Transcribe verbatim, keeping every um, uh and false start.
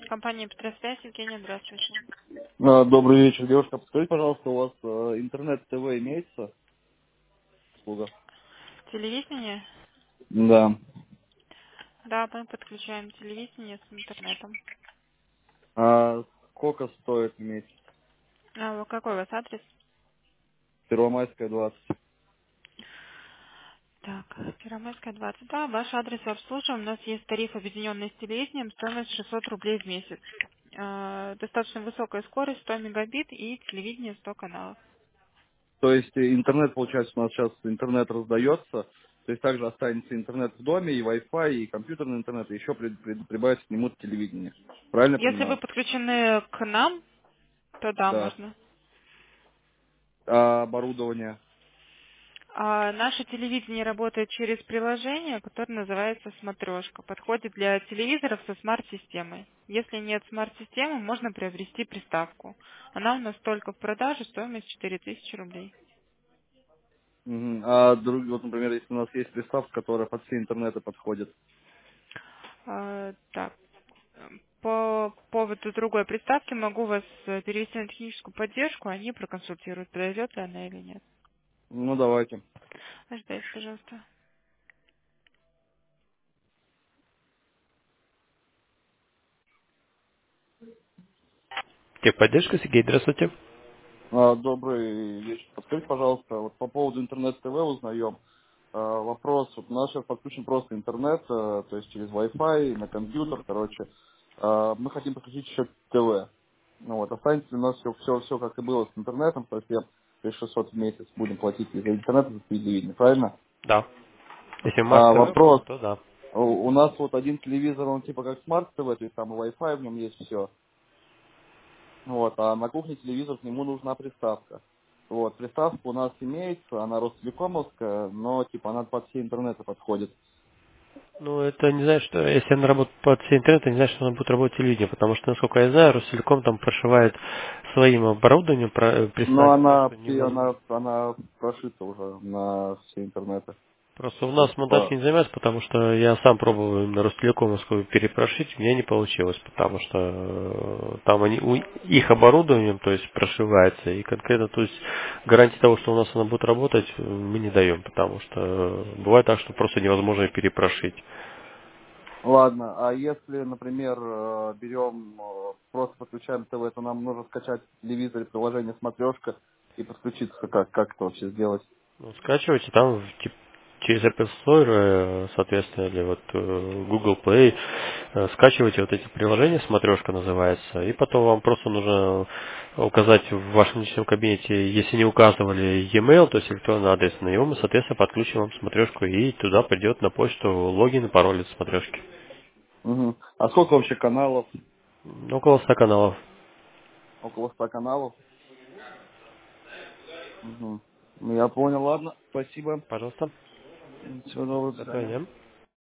Компания «Петросвязь», Евгения, здравствуйте. А, Добрый вечер, девушка. Подскажите, пожалуйста, у вас э, интернет-ТВ имеется? Услуга? Телевидение? Да. Да, мы подключаем телевидение с интернетом. А сколько стоит в месяц? А какой у вас адрес? Первомайская, двадцать. Так, Первомайская, двадцать. Да, ваш адрес обслуживаем. У нас есть тариф, объединенный с телевидением, стоимость шестьсот рублей в месяц. Э, Достаточно высокая скорость, сто мегабит и телевидение сто каналов. То есть э, интернет, получается, у нас сейчас интернет раздается, то есть также останется интернет в доме, и Wi-Fi, и компьютерный интернет, и еще при- при- прибавится к нему телевидение. Правильно я Если вы понимаю? подключены к нам, то да, Да. можно. А оборудование? А наше телевидение работает через приложение, которое называется «Смотрешка». Подходит для телевизоров со смарт-системой. Если нет смарт-системы, можно приобрести приставку. Она у нас только в продаже, стоимость четыре тысячи рублей. Мгм. А друг, вот, например, если у нас есть приставка, которая под все интернеты подходит. А, так, по поводу другой приставки могу вас э, перевести на техническую поддержку, они проконсультируют, подойдет ли она или нет. Ну, давайте. Ожидайте, пожалуйста. Техподдержка, Сергей, здравствуйте. А, Добрый вечер. Подскажите, пожалуйста, вот по поводу интернет-ТВ узнаем. А, Вопрос. Вот у нас сейчас подключен просто интернет, э, то есть через Wi-Fi, на компьютер, короче. А, Мы хотим подключить еще ТВ. Ну вот, останется ли у нас все, все, все как и было с интернетом, то есть я то есть шестьсот в месяц будем платить и за интернет, и за телевидение, правильно? Да. Если Марс А ТВ вопрос. будет, то да. У у нас вот один телевизор, он типа как смарт-ТВ, то есть там и Wi-Fi в нем есть все. Вот, а на кухне телевизор, к нему нужна приставка. Вот, приставка у нас имеется, она ростелекомовская, но типа она под все интернеты подходит. Ну, это не знаю, что если она работает под все интернет, это не значит, что она будет работать телевидение, потому что, насколько я знаю, Ростелеком там прошивает своим оборудованием про- э, Но приставки, так она, что все- невозможно. она, она прошита уже на все интернеты. Просто у То нас есть, монтажки типа, не занимаются, потому что я сам пробовал на Ростелекомовскую перепрошить, у меня не получилось, потому что э, там они, у- их оборудованием, то есть прошивается, и конкретно, то есть гарантии того, что у нас она будет работать, э, мы не даем, потому что э, бывает так, что просто невозможно ее перепрошить. ладно, а если, например, э, берем, э, просто подключаем ТВ, то нам нужно скачать в телевизоре приложение «Смотрешка» и подключиться, как, как это вообще сделать? Ну, скачивайте там в тип- через Apple Store, э, соответственно, или вот э, Google Play, э, скачивайте вот эти приложения, смотрешка называется, и потом вам просто нужно указать в вашем личном кабинете, если не указывали e-mail, то есть электронный адрес, на него мы, соответственно, подключим вам смотрешку, и туда придет на почту логин и пароль от смотрешки. Мгм. А сколько вообще каналов? Около ста каналов. Около ста каналов? Мгм. Ну, я понял, ладно, спасибо. Пожалуйста. Всего доброго, до До свидания. свидания.